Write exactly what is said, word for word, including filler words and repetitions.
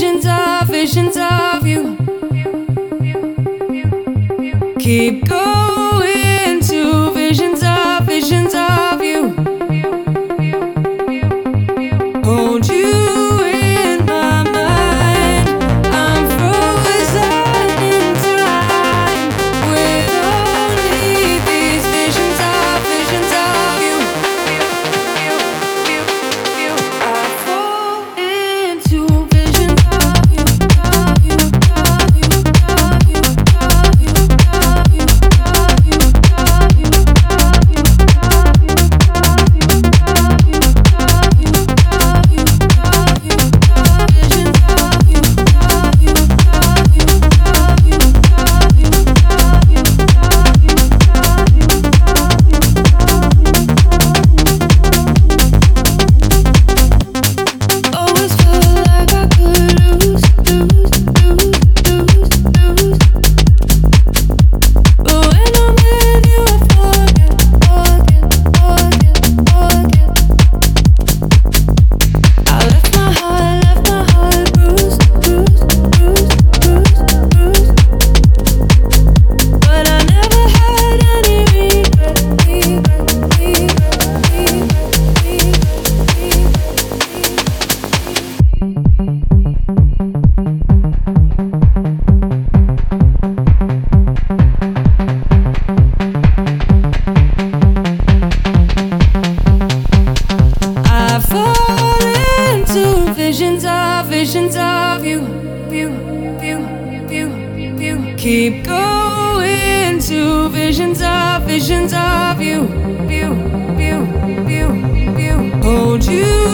visions of, visions of you. Keep going to visions of, visions of you. Hold you in my mind. I'm frozen in time with only these visions of, visions of you. I fall into visions of you, of you, of you, of you, of you, of you, of you, of you, of you, of you, of you, of you, of you, of you, of you, of you, visions of you, of you, of you, of you, of you, of you, of you, of you, always felt like I could lose, lose, lose, lose, lose. But when I'm with you, I forget, forget, forget, forget. I left my heart, left my heart bruised, bruised, bruised, bruised, bruised. But I never had any regret, regret, regret, regret, regret, I fall into visions of, visions of you, you, you, you, you. Keep going to visions of, visions of you, you, you, you, you. Hold you